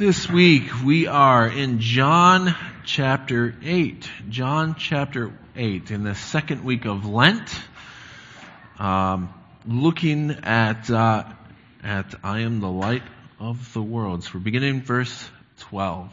This week we are in John chapter 8. John chapter 8, in the second week of Lent, looking at I am the light of the world. So we're beginning verse 12.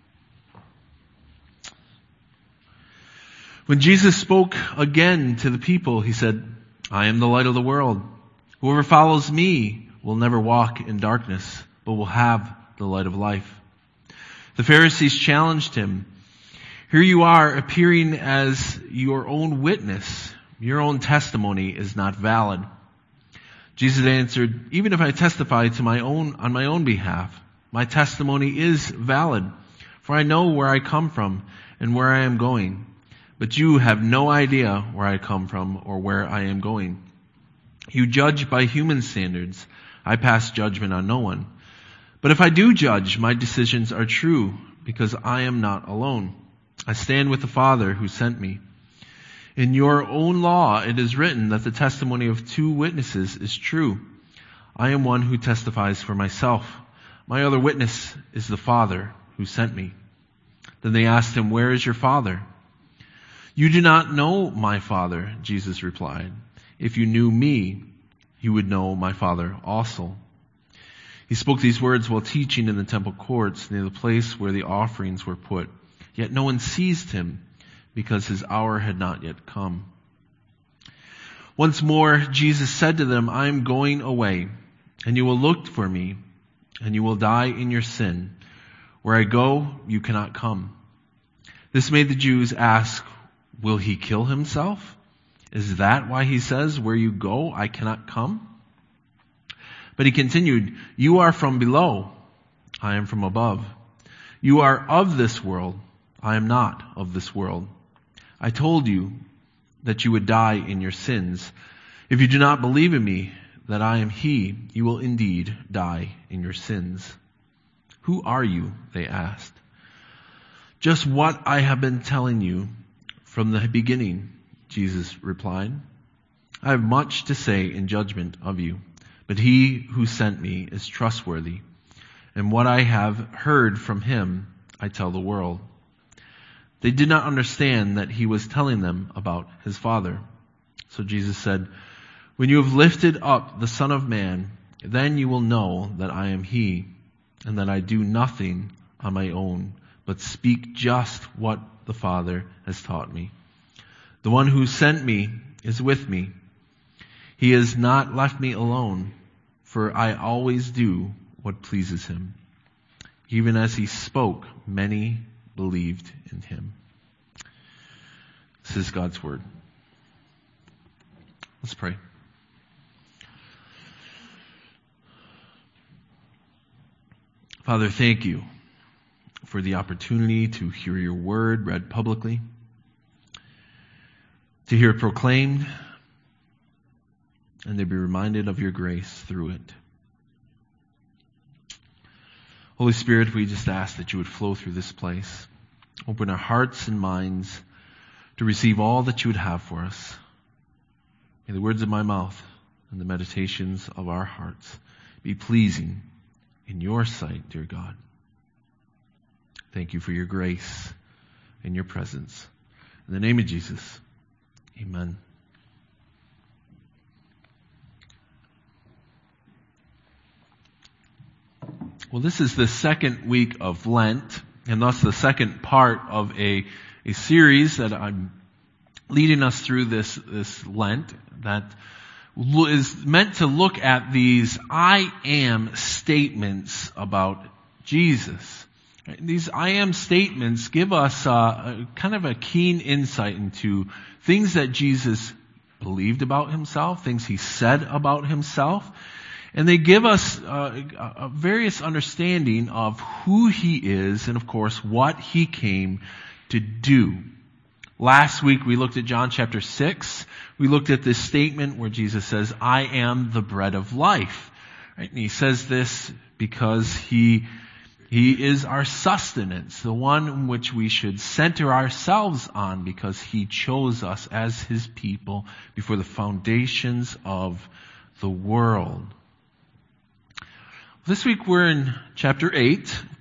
When Jesus spoke again to the people, he said, I am the light of the world. Whoever follows me will never walk in darkness, but will have the light of life. The Pharisees challenged him. Here you are appearing as your own witness. Your own testimony is not valid. Jesus answered, even if I testify on my own behalf, my testimony is valid, for I know where I come from and where I am going. But you have no idea where I come from or where I am going. You judge by human standards. I pass judgment on no one. But if I do judge, my decisions are true, because I am not alone. I stand with the Father who sent me. In your own law it is written that the testimony of two witnesses is true. I am one who testifies for myself. My other witness is the Father who sent me. Then they asked him, where is your Father? You do not know my Father, Jesus replied. If you knew me, you would know my Father also. He spoke these words while teaching in the temple courts near the place where the offerings were put. Yet no one seized him because his hour had not yet come. Once more, Jesus said to them, I am going away, and you will look for me, and you will die in your sin. Where I go, you cannot come. This made the Jews ask, will he kill himself? Is that why he says, where you go, I cannot come? But he continued, you are from below, I am from above. You are of this world, I am not of this world. I told you that you would die in your sins. If you do not believe in me, that I am he, you will indeed die in your sins. Who are you? They asked. Just what I have been telling you from the beginning, Jesus replied. I have much to say in judgment of you. But he who sent me is trustworthy, and what I have heard from him I tell the world. They did not understand that he was telling them about his Father. So Jesus said, when you have lifted up the Son of Man, then you will know that I am he, and that I do nothing on my own, but speak just what the Father has taught me. The one who sent me is with me. He has not left me alone, for I always do what pleases him. Even as he spoke, many believed in him. This is God's word. Let's pray. Father, thank you for the opportunity to hear your word read publicly, to hear it proclaimed, and to be reminded of your grace through it. Holy Spirit, we just ask that you would flow through this place. Open our hearts and minds to receive all that you would have for us. May the words of my mouth and the meditations of our hearts be pleasing in your sight, dear God. Thank you for your grace and your presence. In the name of Jesus, amen. Well, this is the second week of Lent, and thus the second part of a series that I'm leading us through this Lent that is meant to look at these I am statements about Jesus. These I am statements give us kind of a keen insight into things that Jesus believed about himself, things he said about himself. And they give us a various understanding of who he is and, of course, what he came to do. Last week we looked at John chapter 6. We looked at this statement where Jesus says, I am the bread of life. Right? And he says this because he is our sustenance, the one in which we should center ourselves on because he chose us as his people before the foundations of the world. This week we're in chapter 8. Of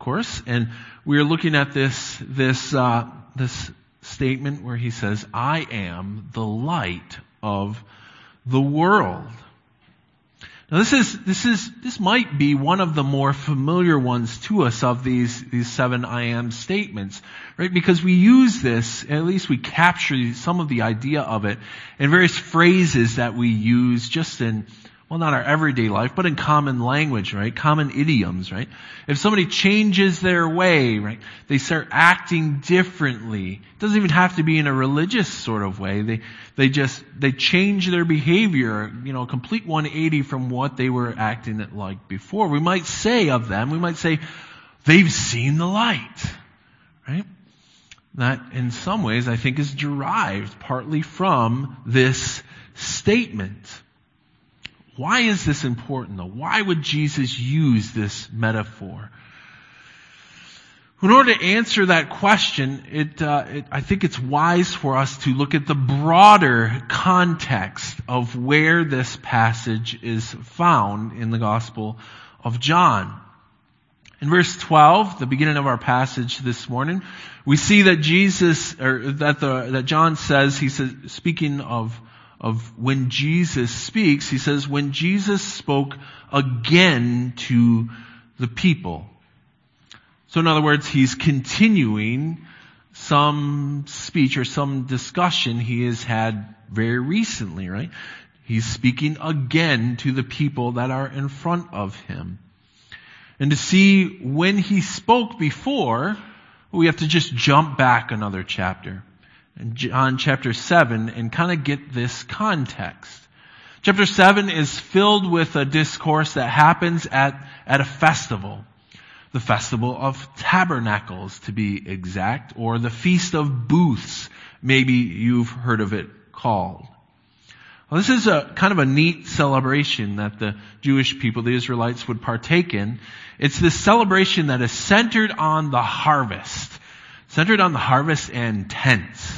course, and we are looking at this statement where he says, I am the light of the world. Now this might be one of the more familiar ones to us of these 7 I am statements, right? Because we use this, at least we capture some of the idea of it in various phrases that we use just in, well, not our everyday life, but in common language, right? Common idioms, right? If somebody changes their way, right? They start acting differently. It doesn't even have to be in a religious sort of way. They change their behavior, a complete 180 from what they were acting like before. We might say of them, they've seen the light, right? That in some ways I think is derived partly from this statement. Why is this important though? Why would Jesus use this metaphor? In order to answer that question, I think it's wise for us to look at the broader context of where this passage is found in the Gospel of John. In verse 12, the beginning of our passage this morning, we see that that John says, he says, speaking of when Jesus speaks, he says, when Jesus spoke again to the people. So in other words, he's continuing some speech or some discussion he has had very recently, right? He's speaking again to the people that are in front of him. And to see when he spoke before, we have to just jump back another chapter. In John chapter 7 and kind of get this context. Chapter 7 is filled with a discourse that happens at a festival. The Festival of Tabernacles, to be exact, or the Feast of Booths, maybe you've heard of it called. Well, this is a kind of a neat celebration that the Jewish people, the Israelites, would partake in. It's this celebration that is centered on the harvest. Centered on the harvest and tents.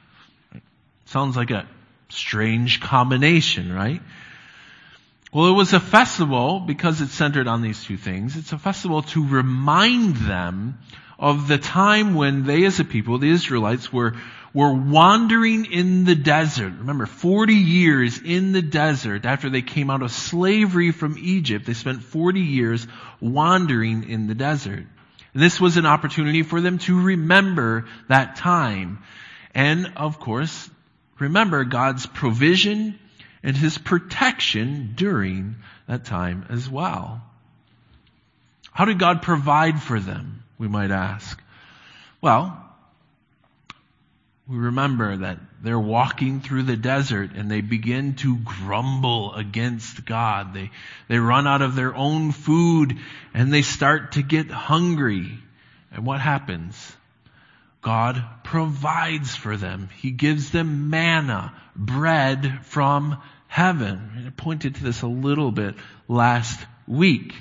Sounds like a strange combination, right? Well, it was a festival because it's centered on these two things. It's a festival to remind them of the time when they as a people, the Israelites, were wandering in the desert. Remember, 40 years in the desert after they came out of slavery from Egypt. They spent 40 years wandering in the desert. And this was an opportunity for them to remember that time. And, of course, remember God's provision and His protection during that time as well. How did God provide for them, we might ask? Well, we remember that they're walking through the desert and they begin to grumble against God. They run out of their own food and they start to get hungry. And what happens? God provides for them. He gives them manna, bread from heaven. I pointed to this a little bit last week.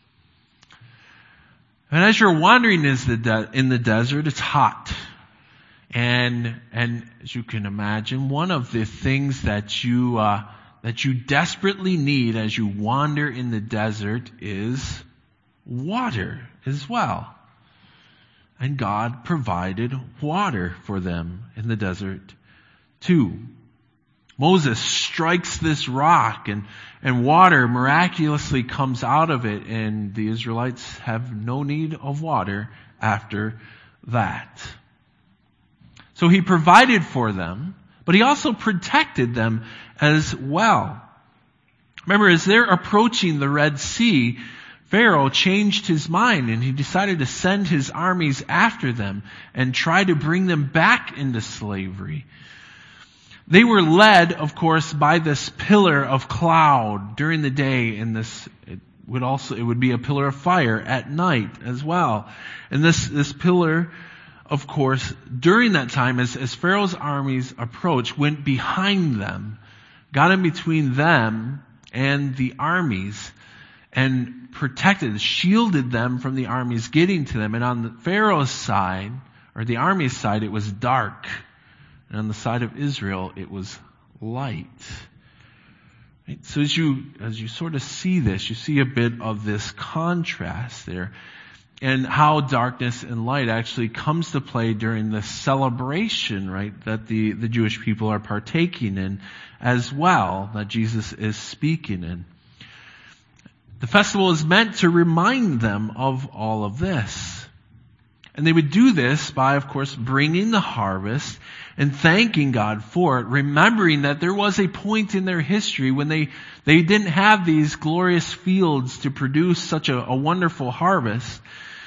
And as you're wandering in the desert, it's hot. And as you can imagine, one of the things that you desperately need as you wander in the desert is water as well. And God provided water for them in the desert too. Moses strikes this rock and water miraculously comes out of it, and the Israelites have no need of water after that. So He provided for them, but He also protected them as well. Remember, as they're approaching the Red Sea, Pharaoh changed his mind and he decided to send his armies after them and try to bring them back into slavery. They were led, of course, by this pillar of cloud during the day, and it would be a pillar of fire at night as well. And this pillar, of course, during that time, as Pharaoh's armies approached, went behind them, got in between them and the armies, and protected, shielded them from the armies getting to them. And on the Pharaoh's side, or the army's side, it was dark. And on the side of Israel, it was light. Right? So as you sort of see this, you see a bit of this contrast there. and how darkness and light actually comes to play during the celebration, right, that the Jewish people are partaking in as well, that Jesus is speaking in. The festival is meant to remind them of all of this. And they would do this by, of course, bringing the harvest and thanking God for it, remembering that there was a point in their history when they didn't have these glorious fields to produce such a wonderful harvest.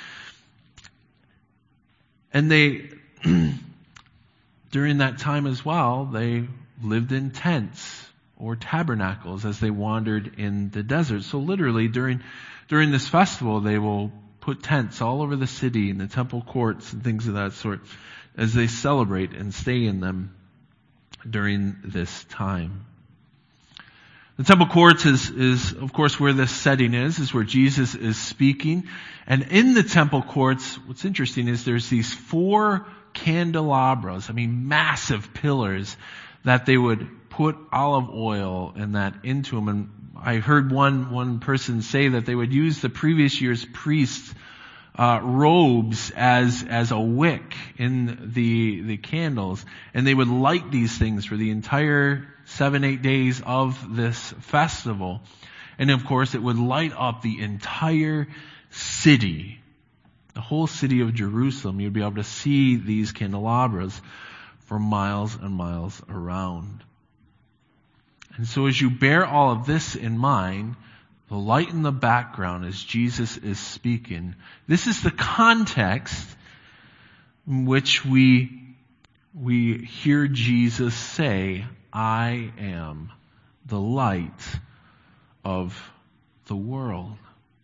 And they, during that time as well, they lived in tents or tabernacles as they wandered in the desert. So literally during this festival, they will put tents all over the city in the temple courts and things of that sort as they celebrate and stay in them during this time. The temple courts is of course where this setting is where Jesus is speaking. And in the temple courts, what's interesting is there's these 4 candelabras, massive pillars that they would put olive oil and that into them. And I heard one person say that they would use the previous year's priests' robes as a wick in the candles, and they would light these things for the entire 7-8 days of this festival. And of course, it would light up the entire city, the whole city of Jerusalem. You'd be able to see these candelabras for miles and miles around. And so as you bear all of this in mind, the light in the background as Jesus is speaking, this is the context in which we hear Jesus say, "I am the light of the world."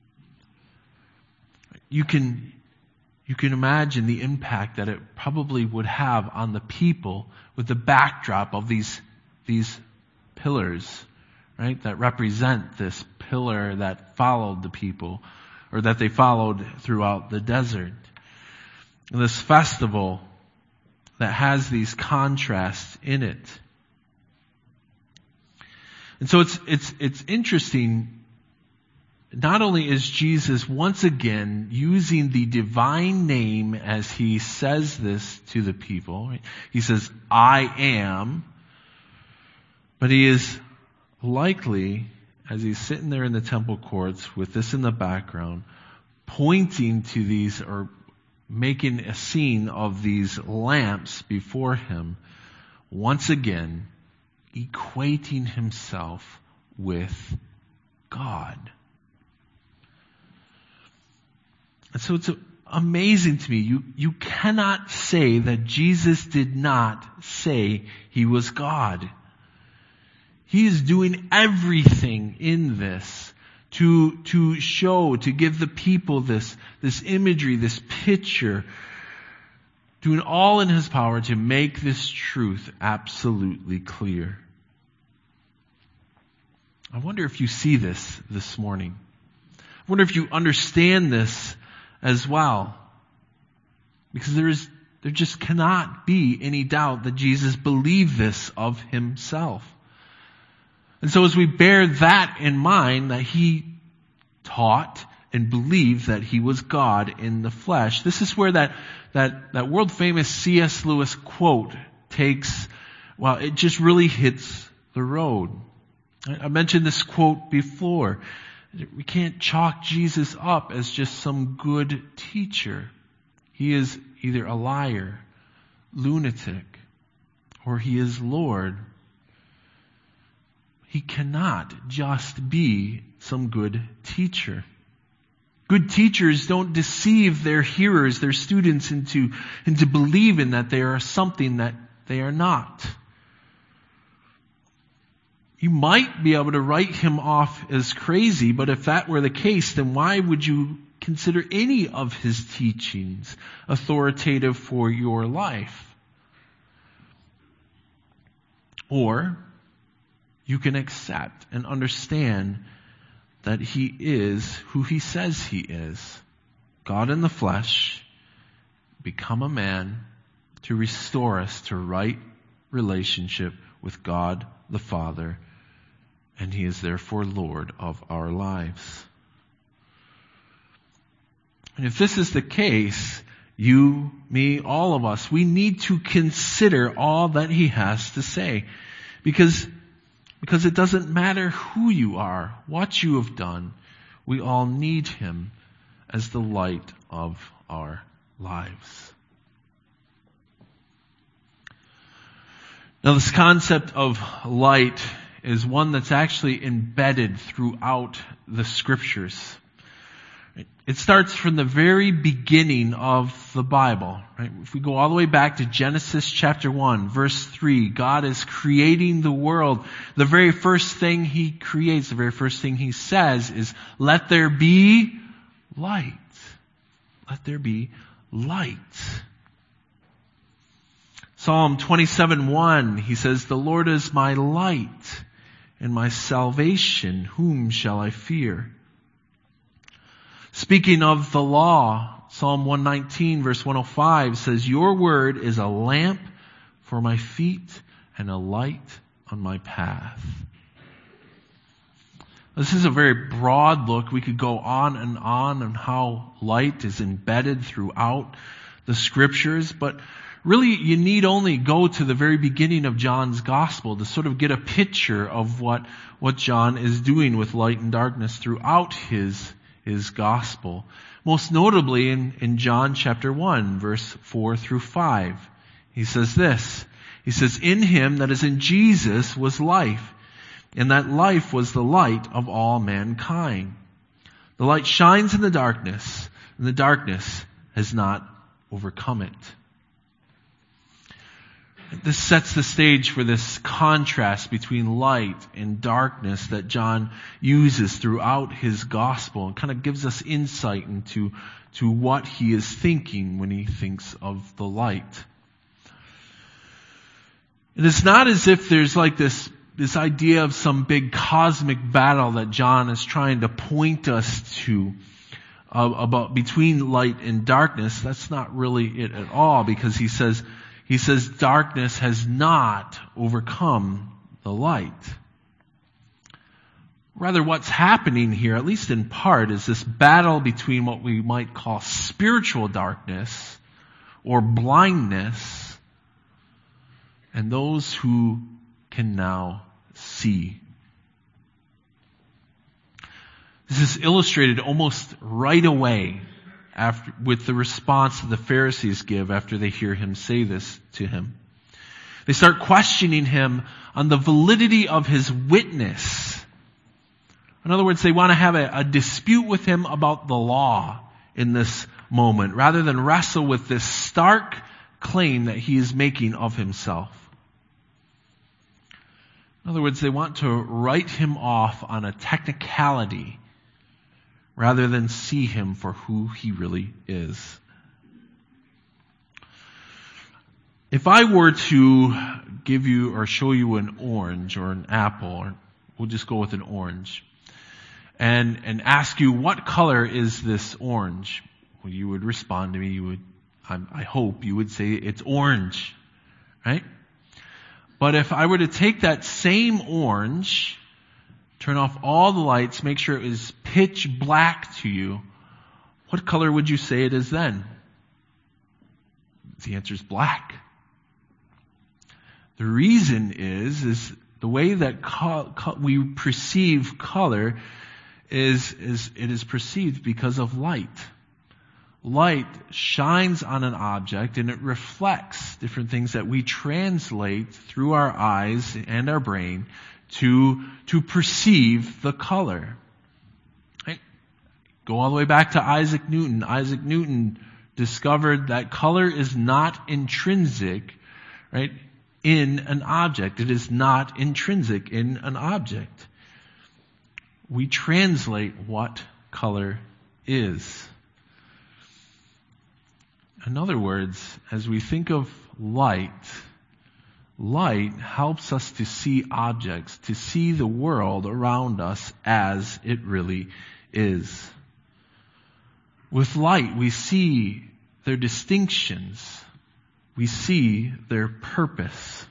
You can imagine the impact that it probably would have on the people with the backdrop of these pillars, right, that represent this pillar that followed the people, or that they followed throughout the desert. And this festival that has these contrasts in it. And so it's interesting. Not only is Jesus once again using the divine name as he says this to the people. He says, "I am." But he is likely, as he's sitting there in the temple courts with this in the background, pointing to these, or making a scene of these lamps before him, once again equating himself with God. And so it's amazing to me. You cannot say that Jesus did not say he was God. He is doing everything in this to show, to give the people this imagery, this picture, doing all in his power to make this truth absolutely clear. I wonder if you see this morning. I wonder if you understand this as well. Because there just cannot be any doubt that Jesus believed this of himself. And so as we bear that in mind, that he taught and believed that he was God in the flesh, this is where that world famous C.S. Lewis quote takes, well, it just really hits the road. I mentioned this quote before. We can't chalk Jesus up as just some good teacher. He is either a liar, lunatic, or he is Lord. He cannot just be some good teacher. Good teachers don't deceive their hearers, their students, into believing that they are something that they are not. You might be able to write him off as crazy, but if that were the case, then why would you consider any of his teachings authoritative for your life? Or you can accept and understand that he is who he says he is. God in the flesh, become a man to restore us to right relationship with God the Father, and he is therefore Lord of our lives. And if this is the case, you, me, all of us, we need to consider all that he has to say. Because it doesn't matter who you are, what you have done, we all need him as the light of our lives. Now, this concept of light is one that's actually embedded throughout the Scriptures. It starts from the very beginning of the Bible. Right? If we go all the way back to Genesis chapter 1, verse 3, God is creating the world. The very first thing he creates, the very first thing he says is, "Let there be light." Let there be light. Psalm 27:1, he says, "The Lord is my light and my salvation. Whom shall I fear?" Speaking of the law, Psalm 119 verse 105 says, "Your word is a lamp for my feet and a light on my path." This is a very broad look. We could go on how light is embedded throughout the Scriptures, but really you need only go to the very beginning of John's Gospel to sort of get a picture of what John is doing with light and darkness throughout his Gospel. Most notably in John chapter 1, verse 4 through 5. He says this. He says, "In him," that is in Jesus, "was life, and that life was the light of all mankind. The light shines in the darkness, and the darkness has not overcome it." This sets the stage for this contrast between light and darkness that John uses throughout his gospel, and kind of gives us insight into what he is thinking when he thinks of the light. And it's not as if there's like this idea of some big cosmic battle that John is trying to point us to about between light and darkness. That's not really it at all, because he says darkness has not overcome the light. Rather, what's happening here, at least in part, is this battle between what we might call spiritual darkness or blindness and those who can now see. This is illustrated almost right away with the response that the Pharisees give after they hear him say this to him. They start questioning him on the validity of his witness. In other words, they want to have a dispute with him about the law in this moment, rather than wrestle with this stark claim that he is making of himself. In other words, they want to write him off on a technicality rather than see him for who he really is. If I were to give you or show you an orange or an apple, or we'll just go with an orange, and ask you, what color is this orange? Well, you would respond to me, I hope you would say it's orange, right? But if I were to take that same orange, turn off all the lights, make sure it is pitch black to you, what color would you say it is then? The answer is black. The reason is the way that we perceive color is it is perceived because of light. Light shines on an object and it reflects different things that we translate through our eyes and our brain to perceive the color. Right? Go all the way back to Isaac Newton. Isaac Newton discovered that color is not intrinsic, right, in an object. It is not intrinsic in an object. We translate what color is. In other words, as we think of light helps us to see objects, to see the world around us as it really is. With light, we see their distinctions. We see their purpose.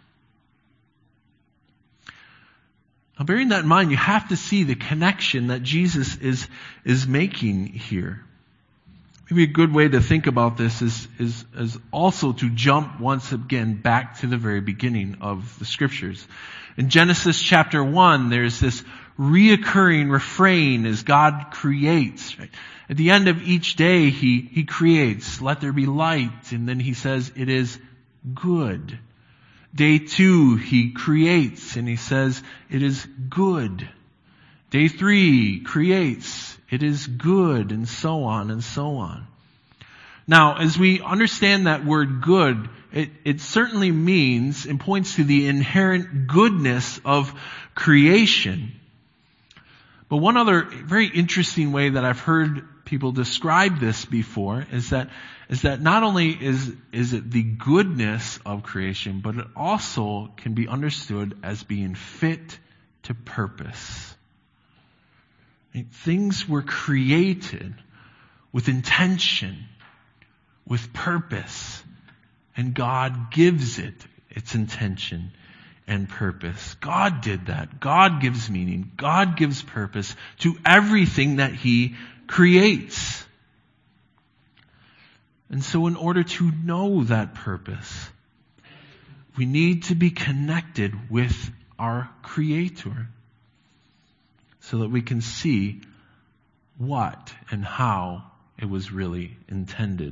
Now, bearing that in mind, you have to see the connection that Jesus is making here. Maybe a good way to think about this is also to jump once again back to the very beginning of the Scriptures. In Genesis chapter 1, there's this reoccurring refrain as God creates. Right? At the end of each day, He creates, let there be light, and then He says, it is good. Day 2, He creates, and He says, it is good. Day 3, creates, it is good, and so on and so on. Now, as we understand that word good, it certainly means and points to the inherent goodness of creation. But one other very interesting way that I've heard people describe this before is that not only is it the goodness of creation, but it also can be understood as being fit to purpose. Things were created with intention, with purpose, and God gives it its intention and purpose. God did that. God gives meaning. God gives purpose to everything that He creates. And so in order to know that purpose, we need to be connected with our Creator so that we can see what and how it was really intended.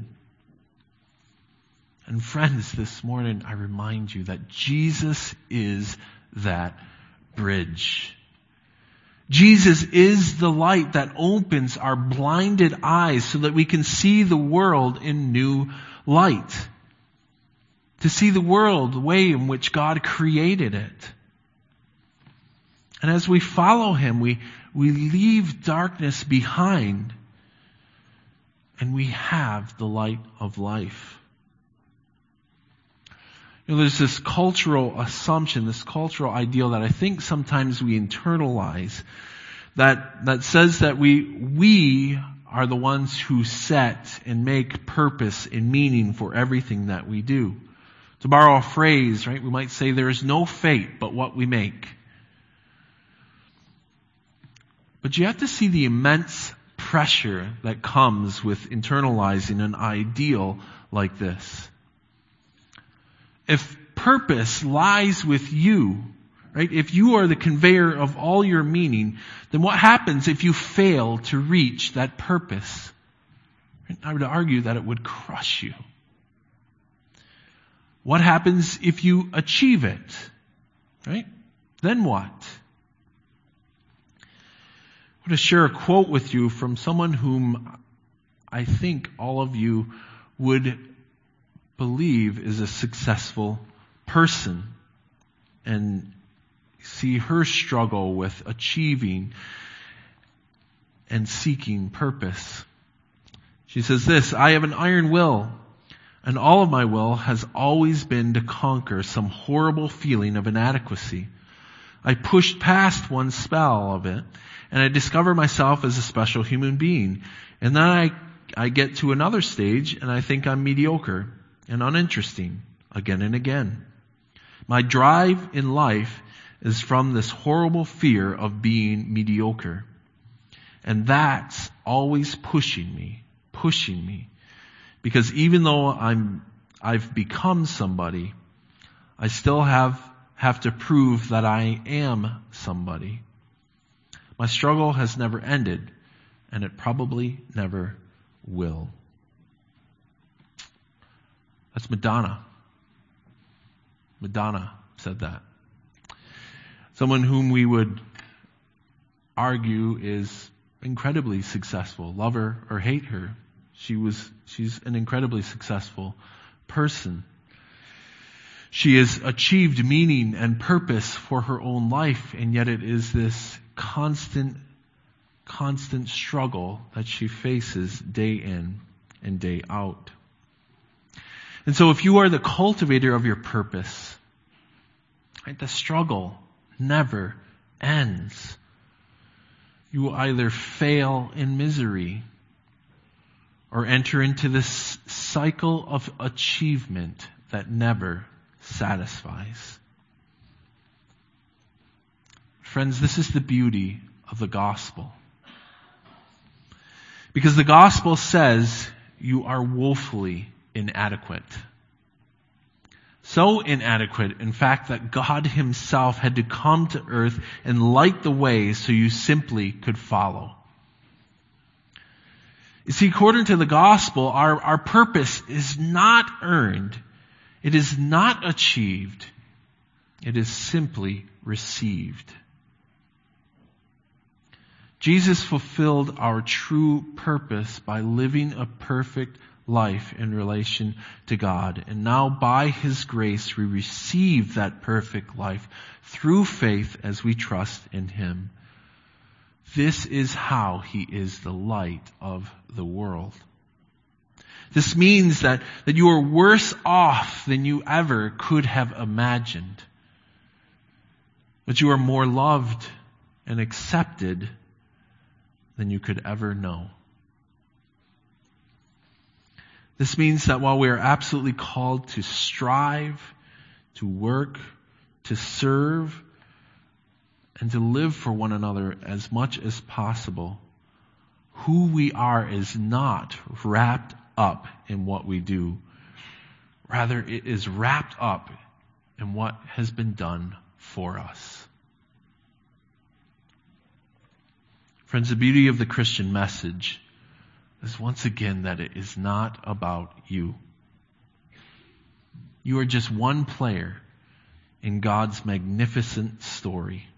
And friends, this morning I remind you that Jesus is that bridge. Jesus is the light that opens our blinded eyes so that we can see the world in new light. To see the world the way in which God created it. And as we follow Him, we leave darkness behind and we have the light of life. There's this cultural assumption, this cultural ideal that I think sometimes we internalize that says that we are the ones who set and make purpose and meaning for everything that we do. To borrow a phrase, right, we might say there is no fate but what we make. But you have to see the immense pressure that comes with internalizing an ideal like this. If purpose lies with you, right? If you are the conveyor of all your meaning, then what happens if you fail to reach that purpose? I would argue that it would crush you. What happens if you achieve it? Right? Then what? I want to share a quote with you from someone whom I think all of you would believe is a successful person and see her struggle with achieving and seeking purpose. She says this, I have an iron will, and all of my will has always been to conquer some horrible feeling of inadequacy. I pushed past one spell of it, and I discover myself as a special human being. And then I get to another stage, and I think I'm mediocre and uninteresting again and again. My drive in life is from this horrible fear of being mediocre. And that's always pushing me. Because even though I've become somebody, I still have to prove that I am somebody. My struggle has never ended, and it probably never will. That's Madonna. Madonna said that. Someone whom we would argue is incredibly successful. Love her or hate her. She's an incredibly successful person. She has achieved meaning and purpose for her own life, and yet it is this constant struggle that she faces day in and day out. And so if you are the cultivator of your purpose, right, the struggle never ends. You will either fail in misery or enter into this cycle of achievement that never satisfies. Friends, this is the beauty of the gospel. Because the gospel says you are woefully inadequate. So inadequate, in fact, that God himself had to come to earth and light the way so you simply could follow. You see, according to the gospel, our purpose is not earned. It is not achieved. It is simply received. Jesus fulfilled our true purpose by living a perfect life in relation to God. And now by his grace, we receive that perfect life through faith as we trust in him. This is how he is the light of the world. This means that you are worse off than you ever could have imagined. That you are more loved and accepted than you could ever know. This means that while we are absolutely called to strive, to work, to serve, and to live for one another as much as possible, who we are is not wrapped up in what we do. Rather, it is wrapped up in what has been done for us. Friends, the beauty of the Christian message is once again that it is not about you. You are just one player in God's magnificent story.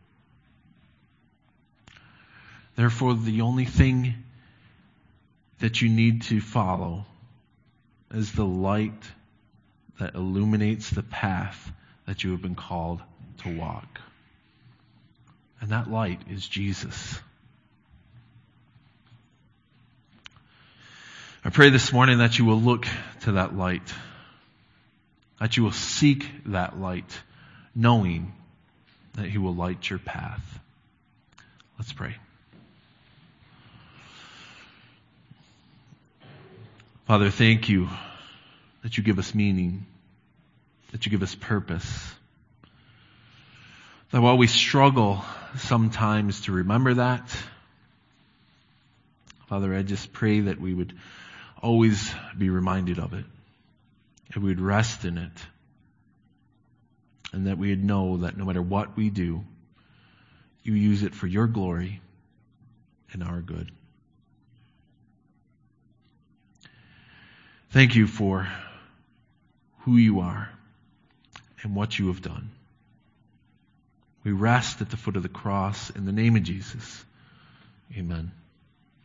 Therefore, the only thing that you need to follow is the light that illuminates the path that you have been called to walk. And that light is Jesus. I pray this morning that you will look to that light, that you will seek that light, knowing that he will light your path. Let's pray. Father, thank you that you give us meaning, that you give us purpose. That while we struggle sometimes to remember that, Father, I just pray that we would always be reminded of it, and we would rest in it, and that we would know that no matter what we do, you use it for your glory and our good. Thank you for who you are and what you have done. We rest at the foot of the cross in the name of Jesus. Amen.